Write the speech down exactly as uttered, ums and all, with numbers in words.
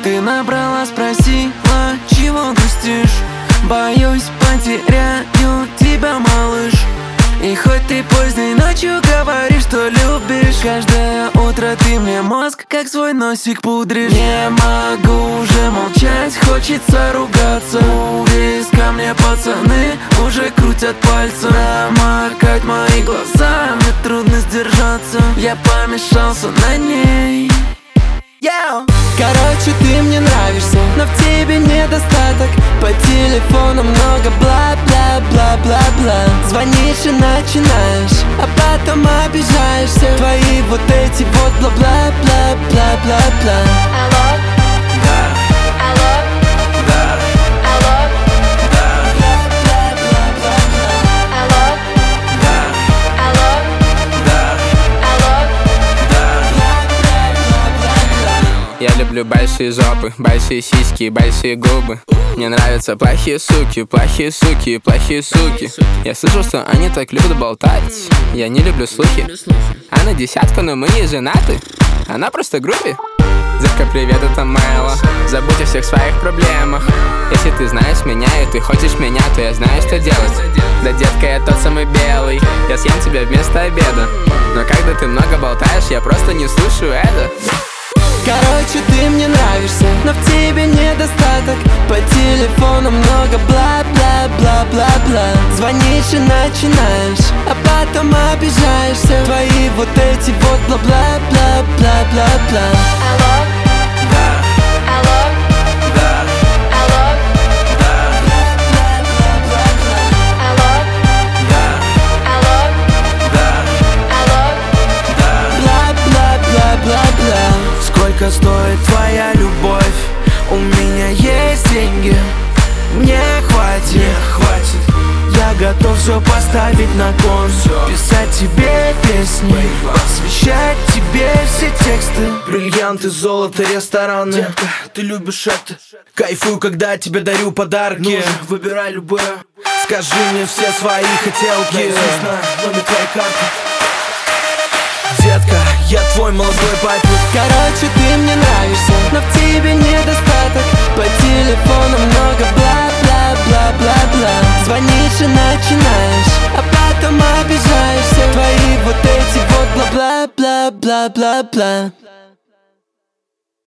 Ты набрала, спросила, чего грустишь? Боюсь, потеряю тебя, малыш. И хоть ты поздней ночью говоришь, что любишь, каждое утро ты мне мозг как свой носик пудришь. Не могу уже молчать, хочется ругаться. У виска мне пацаны уже крутят пальцем. Намокать мои глаза, мне трудно сдержаться. Я помешался на ней. Yeah. Короче, ты мне нравишься, но в тебе недостаток. По телефону много бла-бла-бла-бла-бла. Звонишь и начинаешь, а потом обижаешься. Твои вот эти вот бла-бла-бла-бла-бла-бла. Алло? Да. Алло? Да. Алло? Да. Алло? Да. Алло? Да. Алло? Я люблю большие жопы, большие сиськи, большие губы. Мне нравятся плохие суки, плохие суки, плохие суки. Я слышал, что они так любят болтать. Я не люблю слухи. Она десятка, но мы не женаты. Она просто груби. Детка, привет, это Мэло. Забудь о всех своих проблемах. Если ты знаешь меня и ты хочешь меня, то я знаю, что делать. Да, детка, я тот самый белый. Я съем тебя вместо обеда. Но когда ты много болтаешь, я просто не слушаю это. Короче, ты мне нравишься, но в тебе недостаток. По телефону много бла-бла-бла-бла-бла. Звонишь и начинаешь, а потом обижаешься. Твои вот эти вот бла-бла-бла-бла-бла-бла. Алло? Да. Алло? Да. Алло? Да. Алло? Да. Алло? Да. Алло? Да. Бла-бла-бла-бла-бла. Сколько стоит твоя любовь? У меня есть деньги, мне хватит, мне хватит. Я готов все поставить на кон, писать тебе песни, посвящать тебе все тексты. Бриллианты, золото, рестораны. Детка, ты любишь это. Кайфую, когда тебе дарю подарки. Ну же, выбирай любое. Скажи мне все свои хотелки. Номер твоей карты. Детка, я твой молодой папик. Короче, ты мне нравишься, но в тебе недостаток. По телефону много бла-бла-бла-бла-бла. Звонишь и начинаешь, а потом обижаешься. Твои вот эти вот бла-бла-бла-бла-бла-бла.